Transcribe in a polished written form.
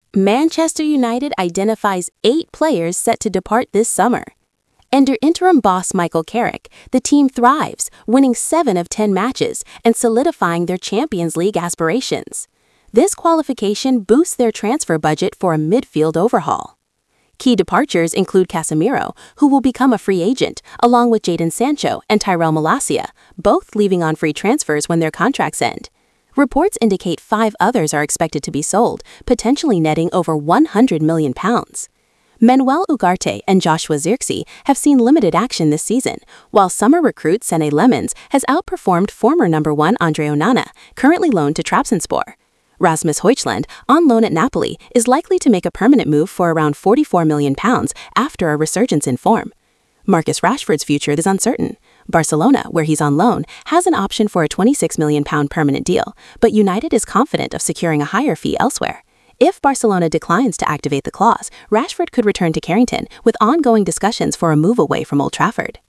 Manchester United identifies 8 players set to depart this summer. Under interim boss Michael Carrick, the team thrives, winning 7 of 10 matches and solidifying their Champions League aspirations. This qualification boosts their transfer budget for a midfield overhaul. Key departures include Casemiro, who will become a free agent, along with Jadon Sancho and Tyrell Malacia, both leaving on free transfers when their contracts end. Reports indicate 5 others are expected to be sold, potentially netting over £100 million. Manuel Ugarte and Joshua Zirkzee have seen limited action this season, while summer recruit Sene Lemons has outperformed former number 1 Andre Onana, currently loaned to Trabzonspor. Rasmus Højlund, on loan at Napoli, is likely to make a permanent move for around £44 million after a resurgence in form. Marcus Rashford's future is uncertain. Barcelona, where he's on loan, has an option for a £26 million permanent deal, but United is confident of securing a higher fee elsewhere. If Barcelona declines to activate the clause, Rashford could return to Carrington, with ongoing discussions for a move away from Old Trafford.